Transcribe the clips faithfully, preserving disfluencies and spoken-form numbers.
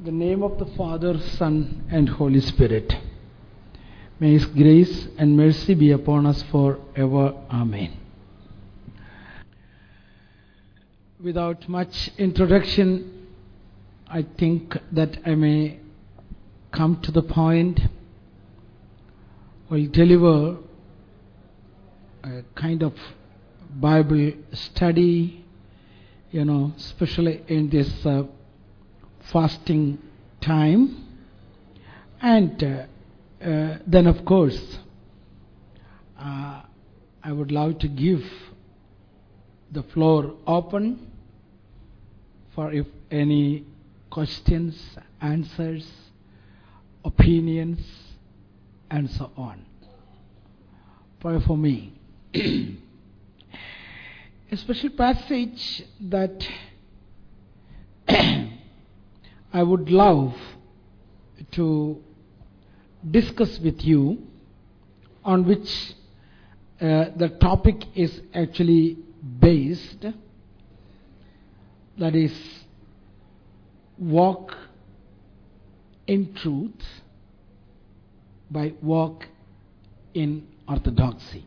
In the name of the Father, Son, and Holy Spirit. May His grace and mercy be upon us forever. Amen. Without much introduction, I think that I may come to the point. Will deliver a kind of Bible study, you know, especially in this uh, fasting time. And uh, uh, then, of course, uh, I would love to give the floor open for if any questions, answers, opinions, and so on. Pray for me. A special passage that I would love to discuss with you, on which uh, the topic is actually based, that is, walk in truth by walk in orthodoxy.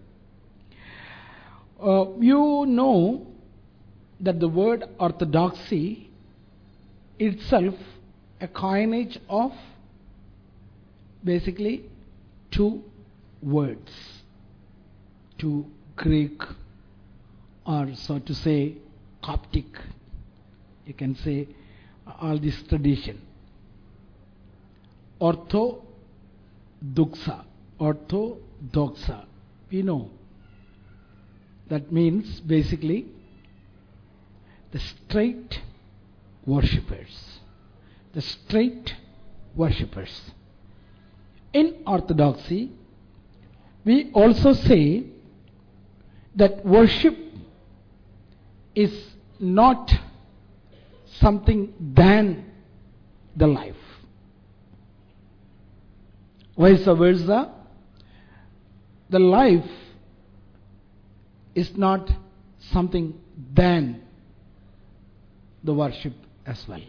Uh, you know that the word orthodoxy itself a coinage of basically two words, two Greek, or so to say Coptic, you can say all this tradition. Orthodoxa, orthodoxa, we know that means basically the straight worshippers, the straight worshippers. In orthodoxy, we also say that worship is not something than the life. Vice versa, the life is not something than the worship as well.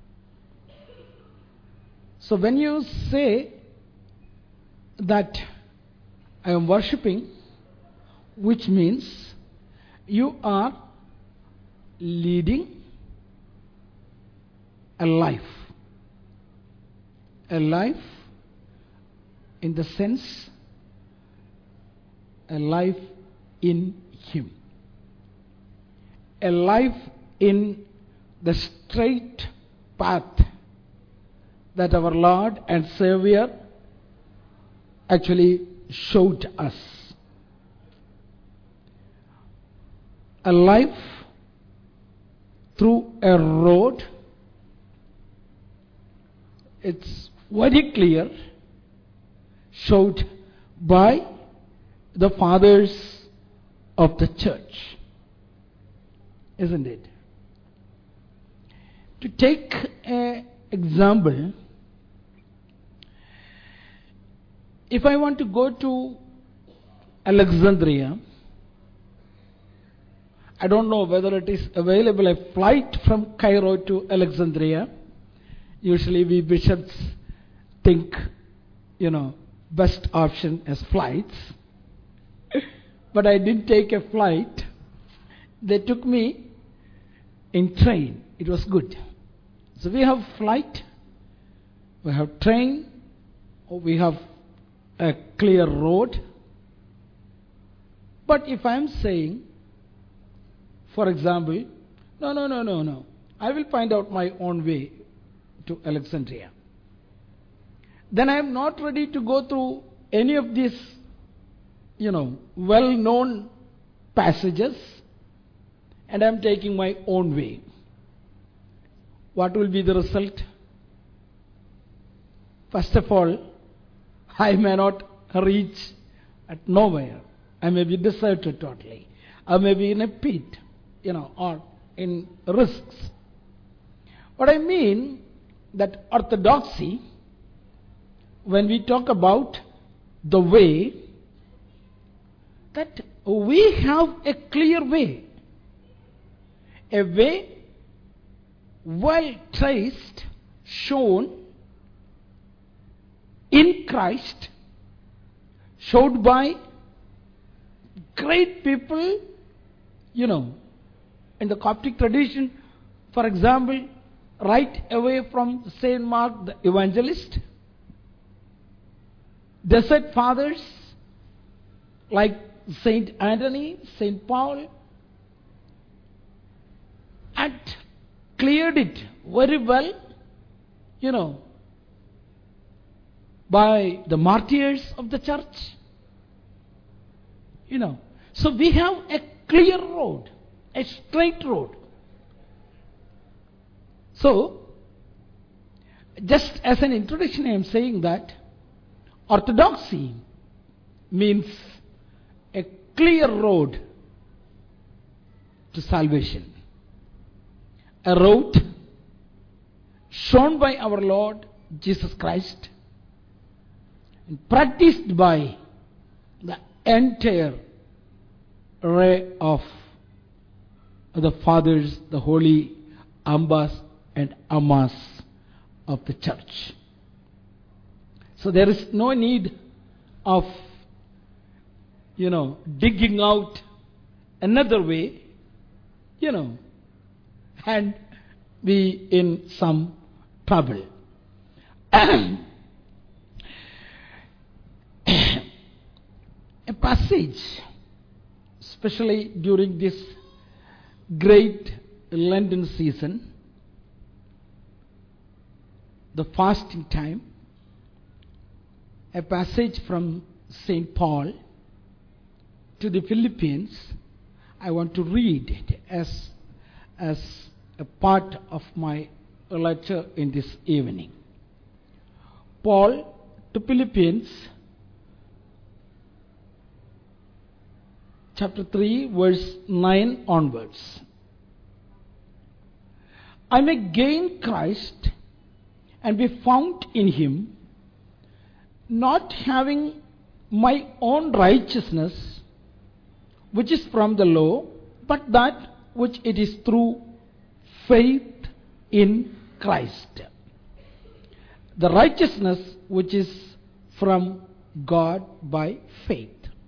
So when you say that I am worshipping, which means you are leading a life. A life in the sense, a life in Him. A life in the straight path that our Lord and Savior actually showed us. A life through a road, it's very clear, showed by the fathers of the church, isn't it? To take an example, if I want to go to Alexandria, I don't know whether it is available a flight from Cairo to Alexandria. Usually we bishops think, you know, best option as flights. But I didn't take a flight. They took me in train. It was good. So we have flight, we have train, we have a clear road. But if I am saying, for example, no, no, no, no, no, I will find out my own way to Alexandria, then I am not ready to go through any of these, you know, well-known passages, and I am taking my own way. What will be the result? First of all, I may not reach at nowhere. I may be deserted totally. I may be in a pit, you know, or in risks. What I mean that orthodoxy, when we talk about the way, that we have a clear way, a way well traced, shown in Christ, showed by great people, you know, in the Coptic tradition, for example, right away from Saint Mark the Evangelist, desert fathers like Saint Anthony, Saint Paul, and cleared it very well, you know, by the martyrs of the church. You know, so we have a clear road, a straight road. So, just as an introduction, I am saying that orthodoxy means a clear road to salvation. A road shown by our Lord Jesus Christ and practiced by the entire array of the fathers, the holy ambas and ammas of the church. So there is no need of, you know, digging out another way, you know, and be in some trouble. A passage, especially during this great Lenten season, the fasting time, a passage from Saint Paul to the Philippians, I want to read it as, as a part of my lecture in this evening. Paul to Philippians, chapter three, verse nine onwards. I may gain Christ and be found in him, not having my own righteousness, which is from the law, but that which it is through faith in Christ. The righteousness which is from God by faith.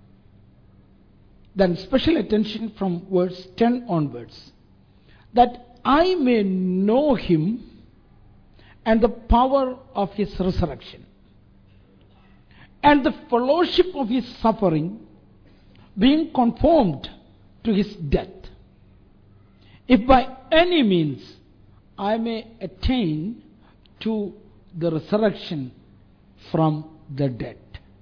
Then special attention from verse ten onwards. That I may know him and the power of his resurrection, and the fellowship of his suffering, being conformed to his death, if by any means I may attain to the resurrection from the dead.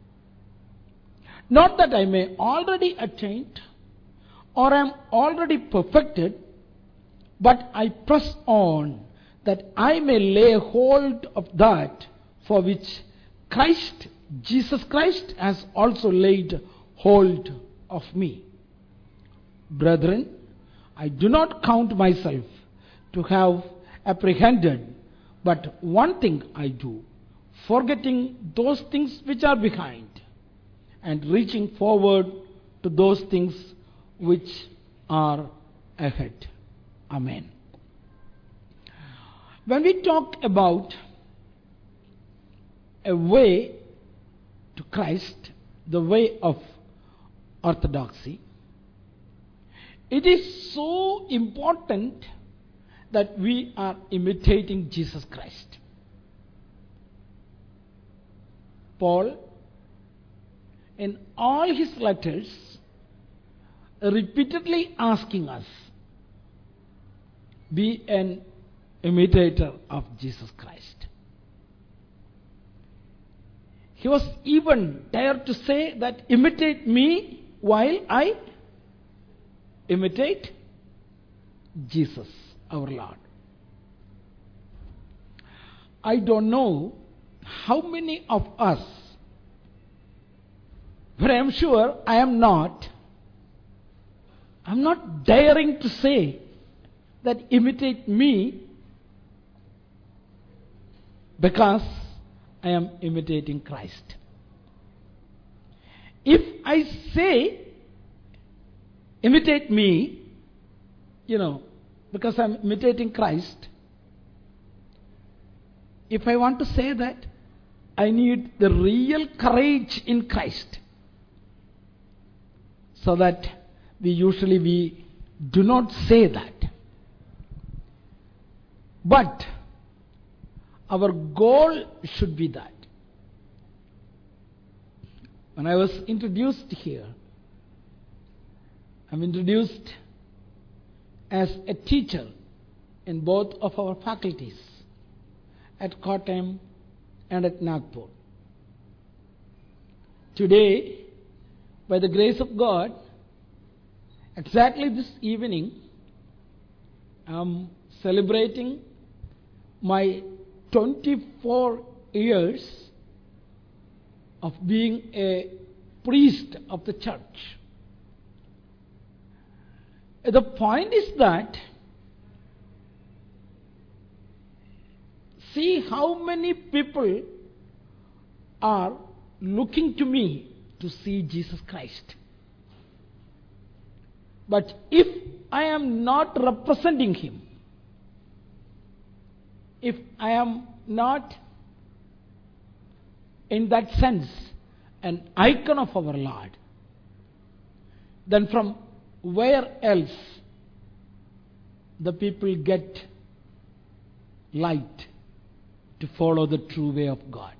Not that I may already attained or am already perfected, but I press on that I may lay hold of that for which Christ, Jesus Christ, has also laid hold of me. Brethren, I do not count myself to have apprehended, but one thing I do, forgetting those things which are behind, and reaching forward to those things which are ahead. Amen. When we talk about a way to Christ, the way of orthodoxy, it is so important that we are imitating Jesus Christ. Paul, in all his letters, repeatedly asking us, be an imitator of Jesus Christ. He was even dared to say that imitate me while I imitate Jesus, our Lord. I don't know how many of us, but I am sure I am not, I'm not daring to say that imitate me because I am imitating Christ. If I say imitate me, you know, because I am imitating Christ, if I want to say that, I need the real courage in Christ. So that we usually we do not say that. But our goal should be that. When I was introduced here, I'm introduced as a teacher in both of our faculties, at Kottayam and at Nagpur. Today, by the grace of God, exactly this evening, I'm celebrating my twenty-four years of being a priest of the church. The point is that, see how many people are looking to me to see Jesus Christ. But if I am not representing Him, if I am not in that sense an icon of our Lord, then from where else the people get light to follow the true way of God?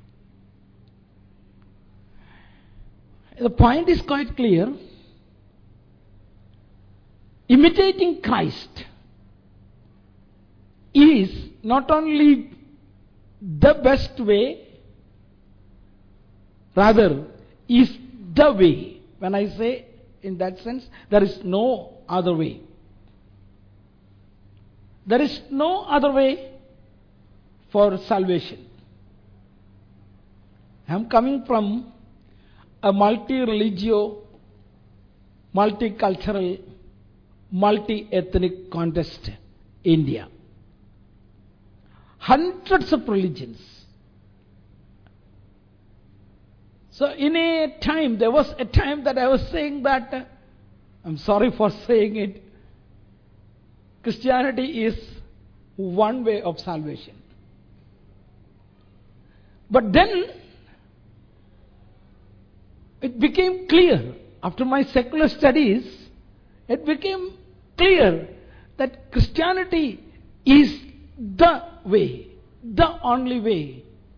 The point is quite clear. Imitating Christ is not only the best way, rather is the way. When I say in that sense, there is no other way. There is no other way for salvation. I am coming from a multi-religio, multicultural, multi-ethnic context, India. Hundreds of religions. So in a time, there was a time that I was saying that, uh, I'm sorry for saying it, Christianity is one way of salvation. But then, it became clear, after my secular studies, it became clear that Christianity is the way, the only way.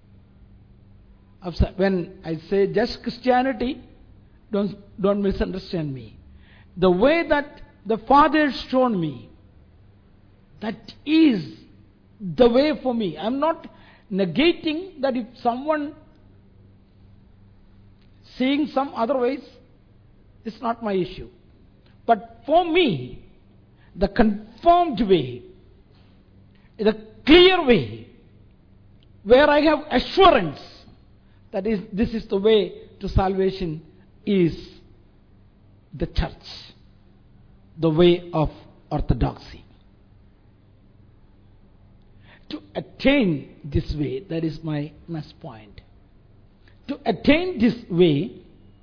When I say just Christianity, don't, don't misunderstand me. The way that the Father has shown me, that is the way for me. I'm not negating that if someone seeing some other ways, it's not my issue. But for me, the confirmed way, the clear way, where I have assurance that is, this is the way to salvation, is the church, the way of orthodoxy. To attain this way, that is my next point. To attain this way,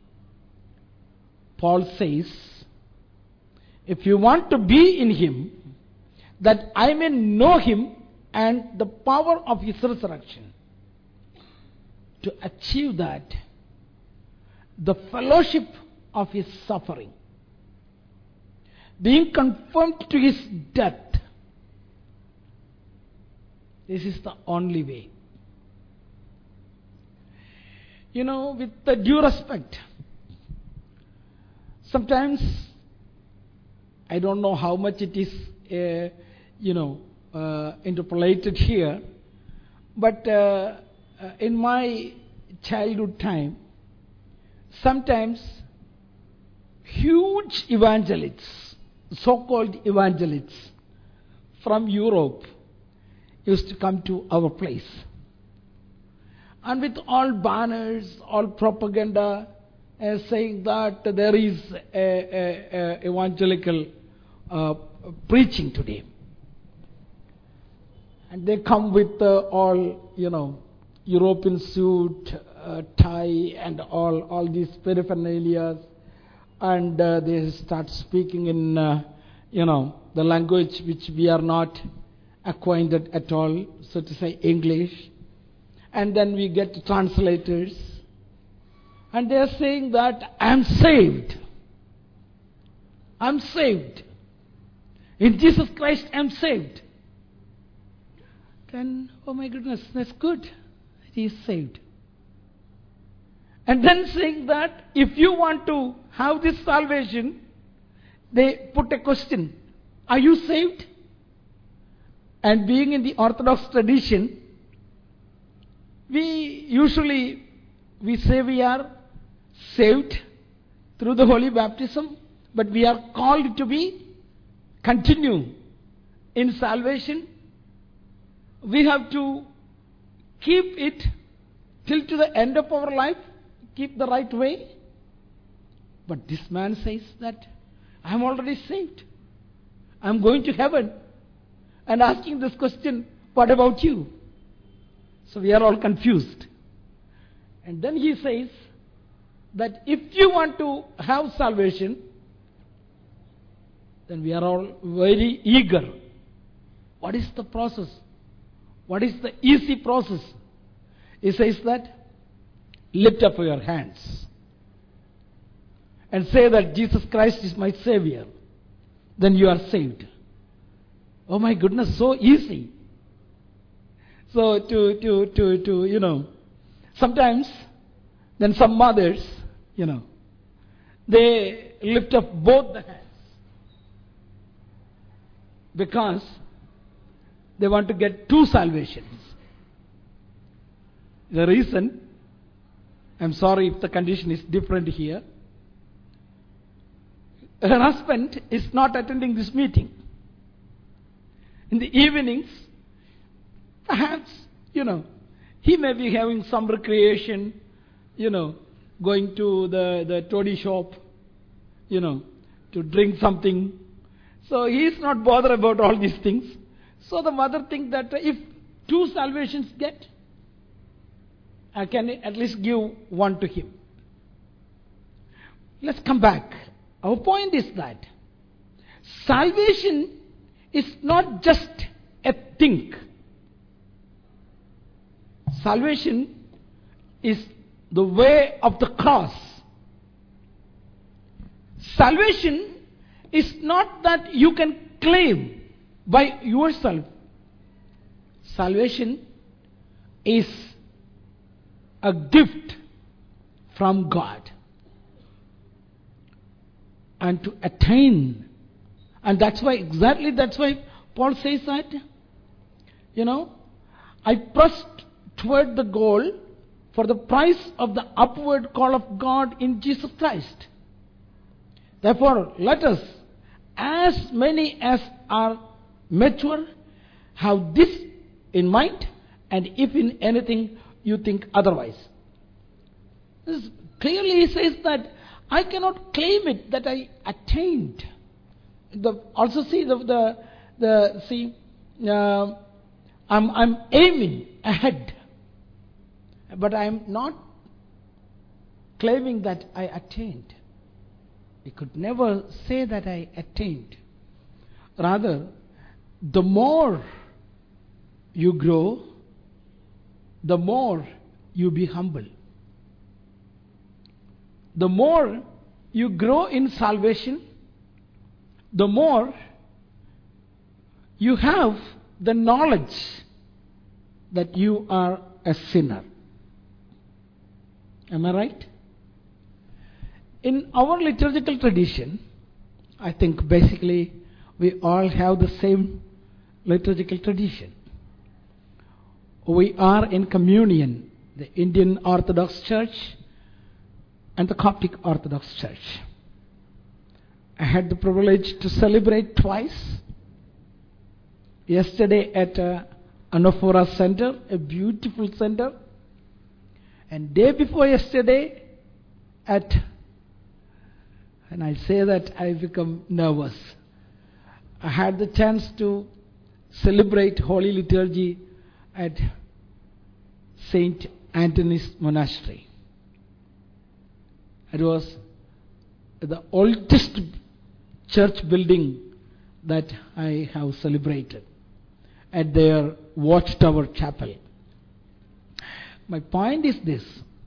Paul says, if you want to be in Him, that I may know Him and the power of His resurrection. To achieve that, the fellowship of His suffering, being conformed to His death, this is the only way. You know, with the due respect, sometimes I don't know how much it is, uh, you know, uh, interpolated here, but uh, uh, in my childhood time, sometimes huge evangelists, so-called evangelists from Europe, used to come to our place. And with all banners, all propaganda, uh, saying that there is a, a, a evangelical uh, preaching today. And they come with uh, all, you know, European suit, uh, tie, and all, all these paraphernalia. And uh, they start speaking in, uh, you know, the language which we are not acquainted at all, so to say, English. And then we get translators. And they are saying that I am saved. I am saved. In Jesus Christ I am saved. Then, oh my goodness, that's good. He is saved. And then saying that if you want to have this salvation, they put a question. Are you saved? And being in the Orthodox tradition, we usually, we say we are saved through the holy baptism, but we are called to be continue in salvation. We have to keep it till to the end of our life, keep the right way. But this man says that I am already saved. I am going to heaven. And asking this question, what about you? So we are all confused. And then he says that if you want to have salvation, then we are all very eager. What is the process? What is the easy process? He says that lift up your hands and say that Jesus Christ is my Savior. Then you are saved. Oh my goodness, so easy. So to, to, to, to, you know, sometimes then some mothers, you know, they lift up both the hands because they want to get two salvations. The reason, I'm sorry if the condition is different here, her husband is not attending this meeting. In the evenings, perhaps, you know, he may be having some recreation, you know, going to the, the toddy shop, you know, to drink something. So he is not bothered about all these things. So the mother thinks that if two salvations get, I can at least give one to him. Let's come back. Our point is that salvation is not just a thing. Salvation is the way of the cross. Salvation is not that you can claim by yourself. Salvation is a gift from God. And to attain, and that's why, exactly that's why Paul says that, you know, I pressed toward the goal for the price of the upward call of God in Jesus Christ. Therefore, let us, as many as are mature, have this in mind, and if in anything you think otherwise. This clearly says that I cannot claim it that I attained. The, also see the the, the see uh, I'm I'm aiming ahead, but I am not claiming that I attained. I could never say that I attained. Rather, the more you grow, the more you be humble. The more you grow in salvation, the more you have the knowledge that you are a sinner. Am I right? In our liturgical tradition, I think basically we all have the same liturgical tradition. We are in communion, the Indian Orthodox Church and the Coptic Orthodox Church. I had the privilege to celebrate twice. Yesterday at uh, Anaphora Center, a beautiful center. And day before yesterday at, and I say that I become nervous. I had the chance to celebrate Holy Liturgy at Saint Anthony's Monastery. It was the oldest church building that I have celebrated. at their Watchtower Chapel. My point is this.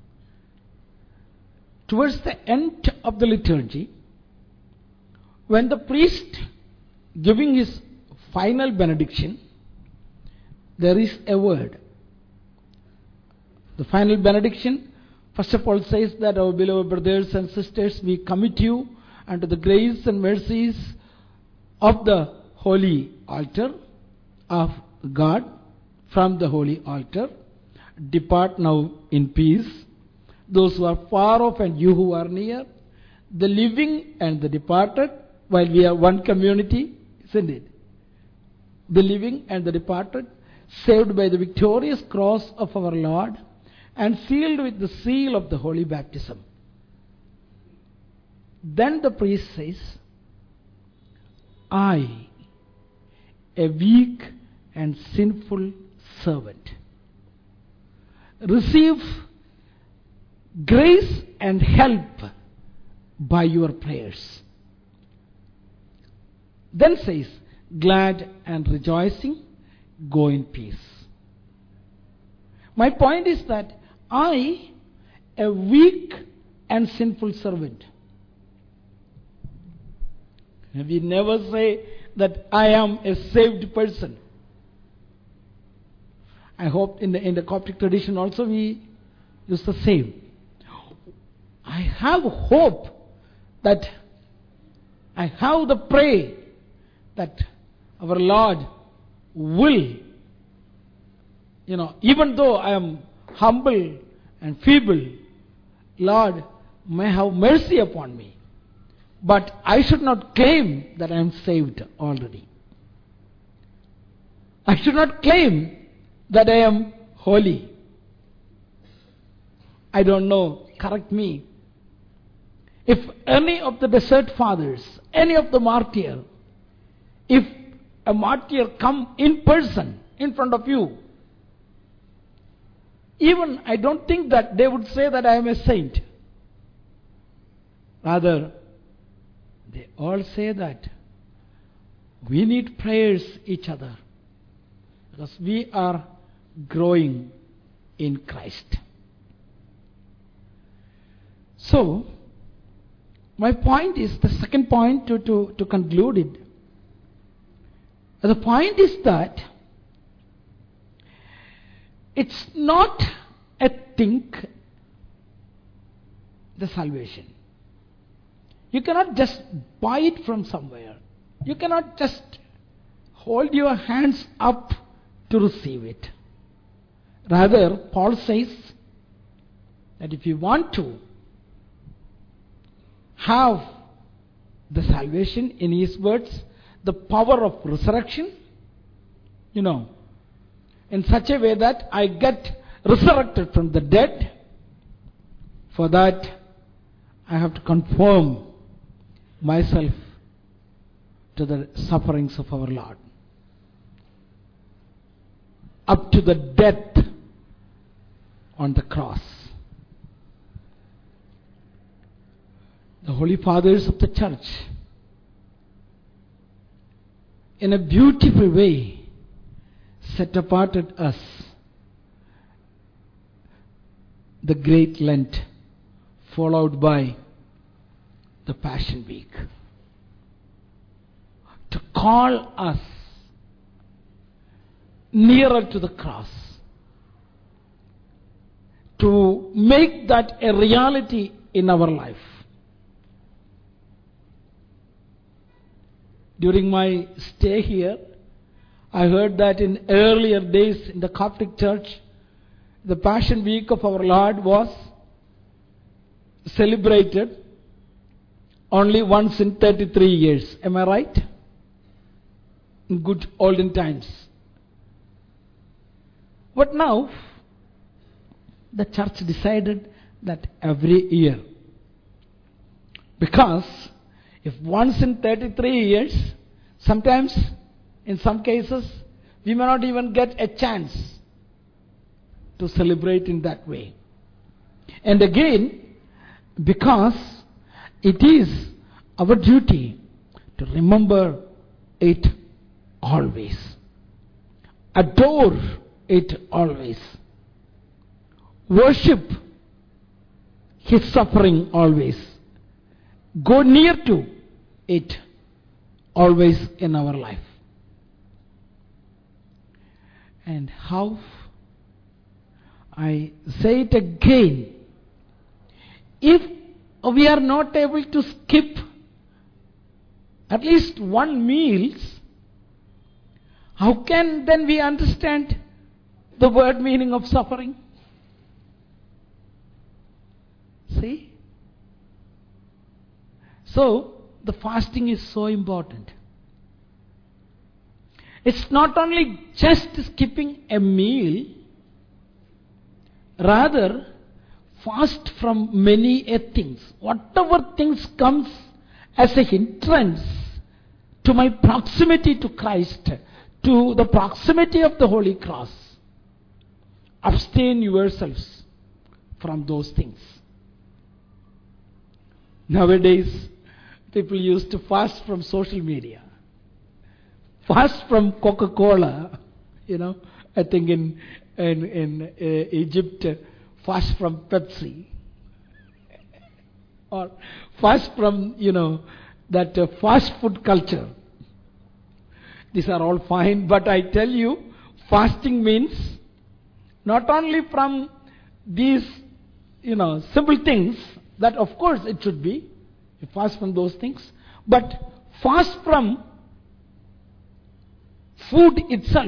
Towards the end of the liturgy, when the priest giving his final benediction, there is a word. The final benediction, first of all, says that, our beloved brothers and sisters, we commit you unto the grace and mercies of the holy altar of God, from the holy altar. Depart now in peace. Those who are far off and you who are near, the living and the departed, while we are one community, isn't it? The living and the departed, saved by the victorious cross of our Lord and sealed with the seal of the holy baptism. Then the priest says, I, a weak and sinful servant, receive grace and help by your prayers. Then says, glad and rejoicing, go in peace. My point is that I, a weak and sinful servant. We never say that I am a saved person. I hope in the, in the Coptic tradition also we use the same. I have hope that I have the prayer that our Lord will, you know, even though I am humble and feeble, Lord may have mercy upon me. But I should not claim that I am saved already. I should not claim that I am holy. I don't know, correct me. If any of the desert fathers, any of the martyrs, if a martyr come in person in front of you, even I don't think that they would say that I am a saint. Rather, they all say that we need prayers each other because we are growing in Christ. So, my point is, the second point to, to, to conclude it, the point is that it's not a thing, the salvation. You cannot just buy it from somewhere. You cannot just hold your hands up to receive it. Rather, Paul says that if you want to have the salvation, in his words, the power of resurrection, you know, in such a way that I get resurrected from the dead, for that I have to conform myself to the sufferings of our Lord, up to the death on the cross. The Holy Fathers of the Church, in a beautiful way, set apart at us the Great Lent, followed by the Passion Week, to call us nearer to the cross, to make that a reality in our life. During my stay here, I heard that in earlier days in the Coptic Church, the Passion Week of our Lord was celebrated only once in thirty-three years. Am I right? In good olden times. But now, the church decided that every year. Because if once in thirty-three years, sometimes, in some cases, we may not even get a chance to celebrate in that way. And again, because it is our duty to remember it always. adore it always. Worship His suffering always. Go near to it always in our life. And how? I say it again. If we are not able to skip at least one meal, how can then we understand the word meaning of suffering? See? So, the fasting is so important. It's not only just skipping a meal, rather fast from many a things. Whatever things comes as a hindrance to my proximity to Christ, to the proximity of the Holy Cross, abstain yourselves from those things. Nowadays, people used to fast from social media. Fast from Coca-Cola, you know, I think in in, in uh, Egypt, uh, fast from Pepsi. Or fast from, you know, that uh, fast food culture. These are all fine, but I tell you, fasting means not only from these, you know, simple things, that of course it should be, you fast from those things, but fast from food itself.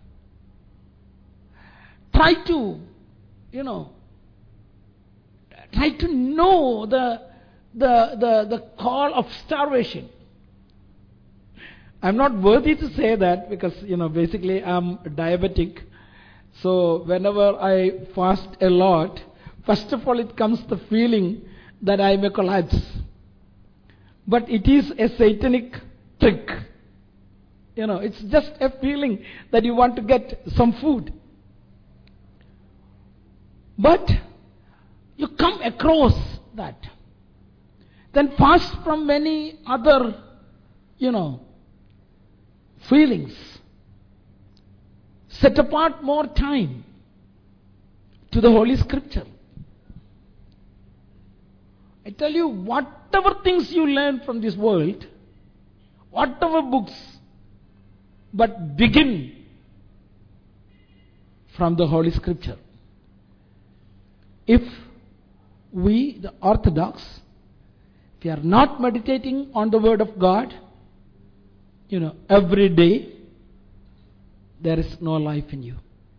Try to, you know, try to know the, the, the, the call of starvation. I'm not worthy to say that because, you know, basically I'm diabetic. So whenever I fast a lot, first of all it comes the feeling that I may collapse. But it is a satanic trick. You know, it's just a feeling that you want to get some food. But you come across that. Then fast from many other, you know, feelings. Set apart more time to the Holy Scripture. I tell you, whatever things you learn from this world, whatever books, but begin from the Holy Scripture. If we, the Orthodox, if we are not meditating on the Word of God, you know, every day, there is no life in you.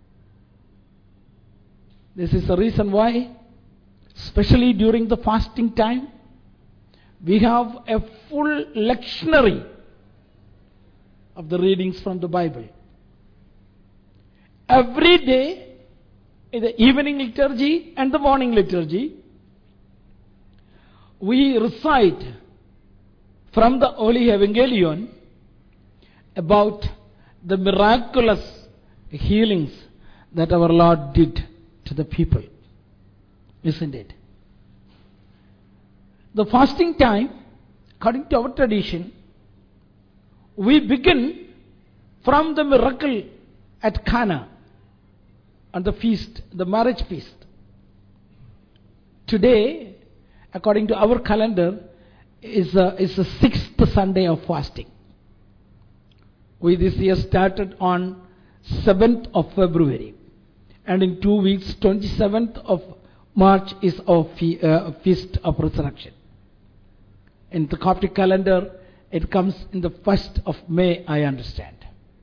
This is the reason why, especially during the fasting time, we have a full lectionary of the readings from the Bible. Every day, in the evening liturgy and the morning liturgy, we recite from the Holy Evangelion about the miraculous healings that our Lord did to the people. Isn't it? The fasting time, according to our tradition, we begin from the miracle at Cana on the feast, the marriage feast. Today, according to our calendar, is a, is the sixth Sunday of fasting. We this year started on seventh of February, and in two weeks, twenty-seventh of March is our fe- uh, feast of resurrection. In the Coptic calendar, it comes in the first of May, I understand.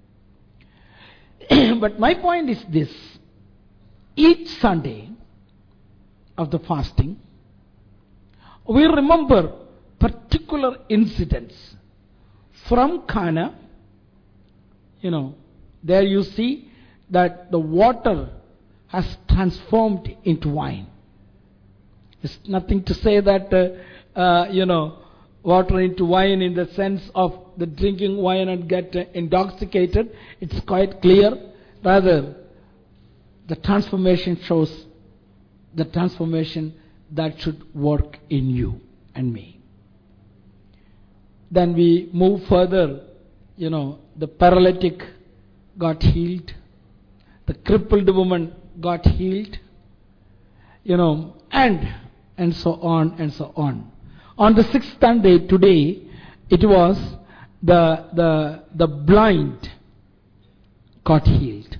But my point is this: each Sunday of the fasting, we remember particular incidents from Cana. You know, there you see that the water has transformed into wine. It's nothing to say that, uh, uh, you know, water into wine in the sense of the drinking wine and get uh, intoxicated. It's quite clear. Rather, the transformation shows the transformation that should work in you and me. Then we move further. You know, the paralytic got healed the crippled woman got healed, you know, and, and so on and so on. On the sixth Sunday today, it was the, the, the blind got healed.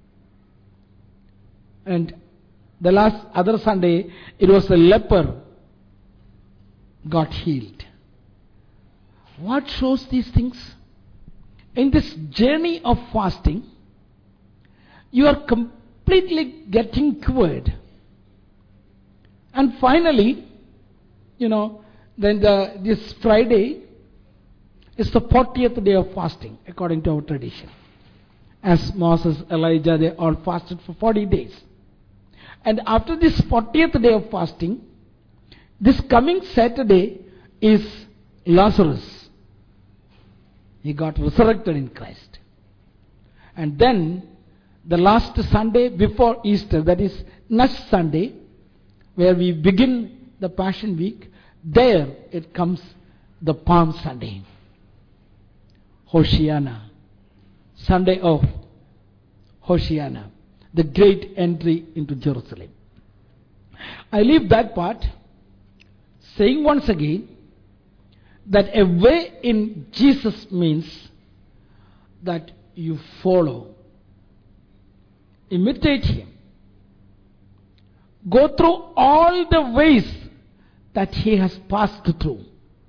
And the last other Sunday, it was the leper got healed. What shows these things? In this journey of fasting, you are completely getting cured. And finally, you know, then the, this Friday is the fortieth day of fasting, according to our tradition. As Moses, Elijah, they all fasted for forty days. And after this fortieth day of fasting, this coming Saturday is Lazarus. He got resurrected in Christ. And then the last Sunday before Easter, that is next Sunday, where we begin the Passion Week, there it comes the Palm Sunday. Hoshiana. Sunday of Hoshiana. The great entry into Jerusalem. I leave that part, saying once again that a way in Jesus means that you follow, imitate Him, go through all the ways that He has passed through.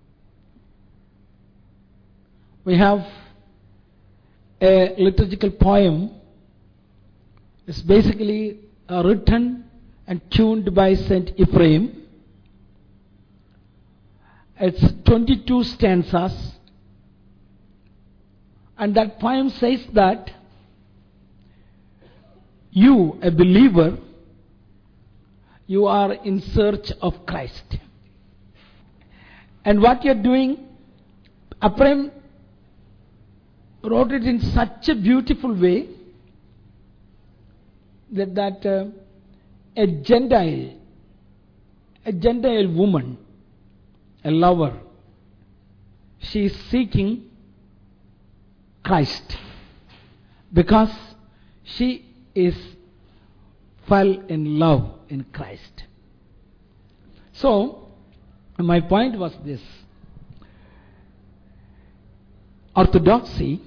We have a liturgical poem. It's basically uh, written and tuned by Saint Ephraim. It's twenty-two stanzas. And that poem says that you, a believer, you are in search of Christ. And what you're doing, Ephraim wrote it in such a beautiful way that, that uh, a Gentile, a Gentile woman, a lover, she is seeking Christ because she is fell in love in Christ. So, my point was this. Orthodoxy,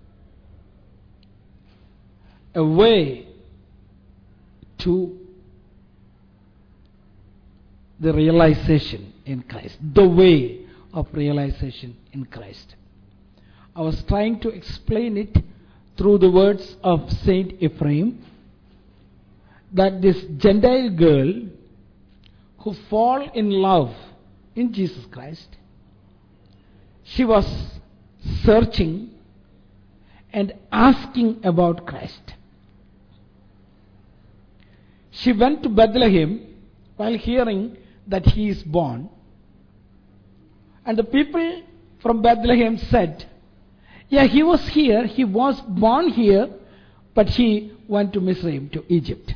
a way to the realization in Christ, the way of realization in Christ. I was trying to explain it through the words of Saint Ephraim, that this Gentile girl who fall in love in Jesus Christ, she was searching and asking about Christ. She went to Bethlehem while hearing that He is born, and the people from Bethlehem said, yeah, He was here, He was born here, but He went to Mizraim, to Egypt.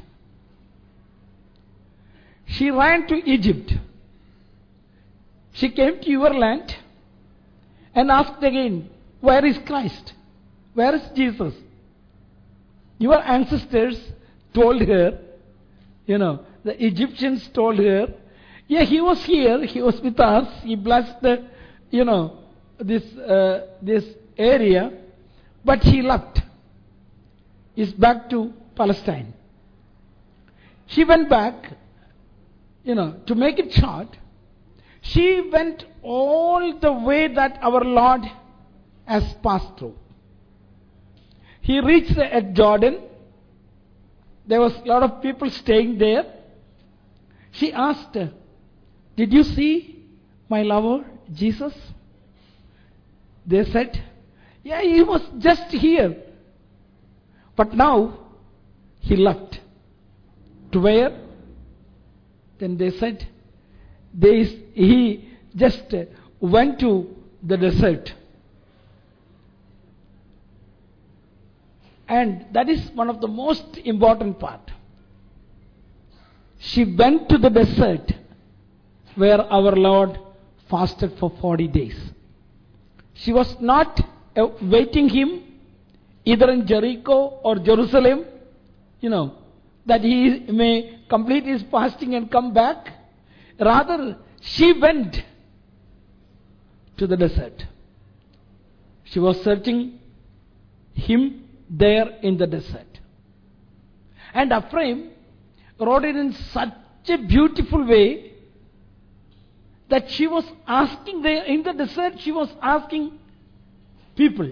She ran to Egypt. She came to your land and asked again, where is Christ? Where is Jesus? Your ancestors told her, you know, the Egyptians told her, yeah, He was here, He was with us, He blessed the, you know, this, uh, this area, but He left. He's back to Palestine. She went back, you know, to make it short, she went all the way that our Lord has passed through. He reached at Jordan. There was a lot of people staying there. She asked, did you see my lover, Jesus? They said, yeah, He was just here. But now, He left. To where? Then they said, they, He just went to the desert. And that is one of the most important part. She went to the desert where our Lord fasted for forty days. She was not awaiting Him either in Jericho or Jerusalem, you know, that he may complete his fasting and come back. Rather, she went to the desert. She was searching him there in the desert. And Ephraim wrote it in such a beautiful way that she was asking there in the desert, she was asking people,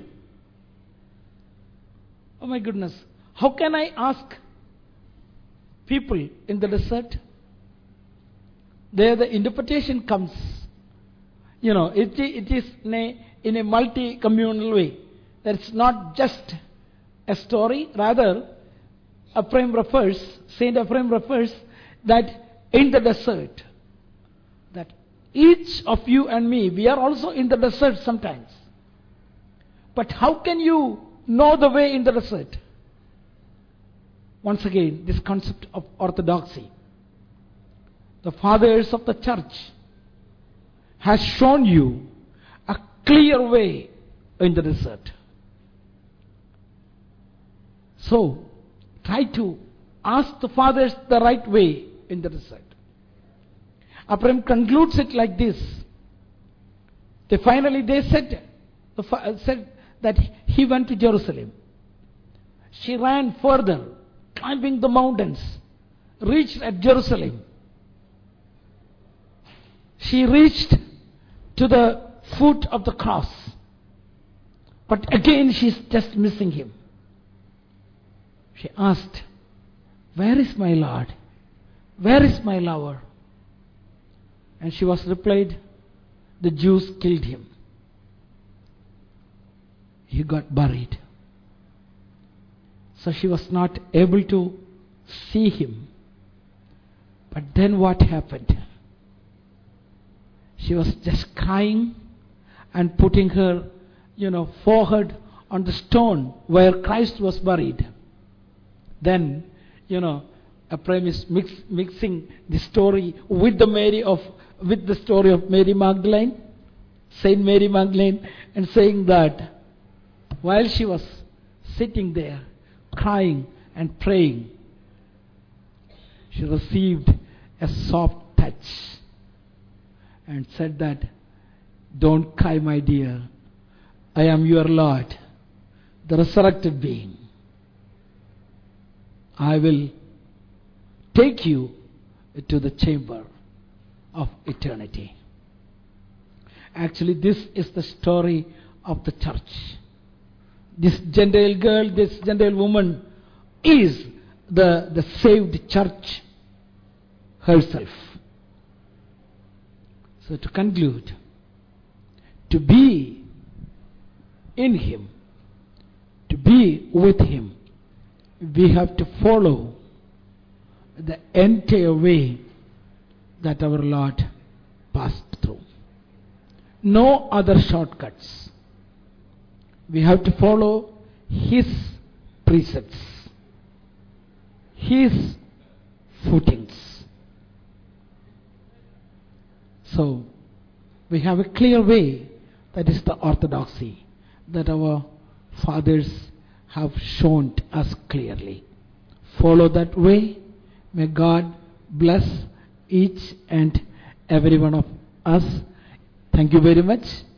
oh my goodness, how can I ask people in the desert? There the interpretation comes. You know, it, it is in a, in a multi-communal way. That's not just a story. Rather, Ephraim refers, Saint Ephraim refers that in the desert, that each of you and me, we are also in the desert sometimes. But how can you know the way in the desert? Once again, this concept of orthodoxy. The fathers of the church has shown you a clear way in the desert. So, try to ask the fathers the right way in the desert. Abraham concludes it like this. They finally they said, the fa- said that he went to Jerusalem. She ran further, climbing the mountains, reached at Jerusalem. She reached to the foot of the cross. But again she's just missing him. She asked, where is my Lord? Where is my lover? And she was replied, the Jews killed him. He got buried. So she was not able to see him. But then what happened? She was just crying and putting her, you know, forehead on the stone where Christ was buried. Then, you know, Ephraim is mix, mixing the story with the Mary of with the story of Mary Magdalene, Saint Mary Magdalene, and saying that while she was sitting there crying and praying, she received a soft touch and said that, don't cry, my dear, I am your Lord, the resurrected being. I will take you to the chamber of eternity. Actually, this is the story of the church. This Gentile girl, this Gentile woman is the, the saved church herself. So to conclude, to be in Him, to be with Him, we have to follow the entire way that our Lord passed through. No other shortcuts. We have to follow His precepts, His footings. So, we have a clear way, that is the orthodoxy, that our fathers have shown us clearly. Follow that way. May God bless each and every one of us. Thank you very much.